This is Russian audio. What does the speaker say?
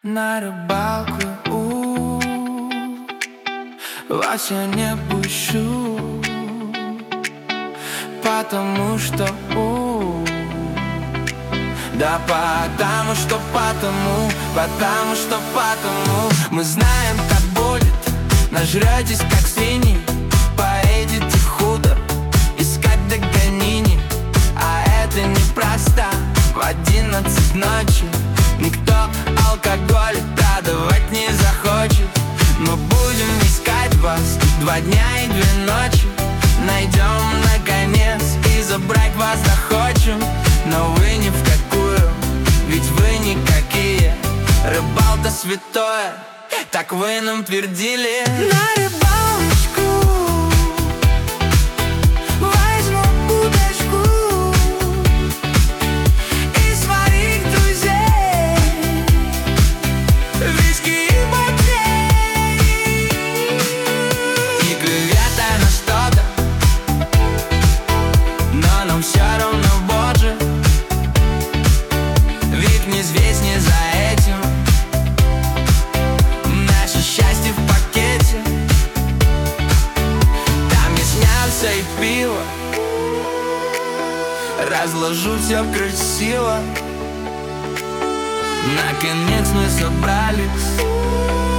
На рыбалку вас я не пущу, потому что да потому что мы знаем, как будет. Нажретесь, как свиньи, поедете в худор искать догонини. А это непросто, в 11 ночи никто алкоголь продавать не захочет. Мы будем искать вас 2 дня и 2 ночи. Найдем наконец и забрать вас захочем. Но вы ни в какую, ведь вы никакие. Рыбалка святое, так вы нам твердили. На рыбалочку возьму удочку и своих друзей, виски и бакей. И клюет на что-то, но нам все равно, боже, ведь неизвестнее за этим. Наше счастье в пакете, там есть мясо и пиво. Разложу все красиво. Наконец мы собрались.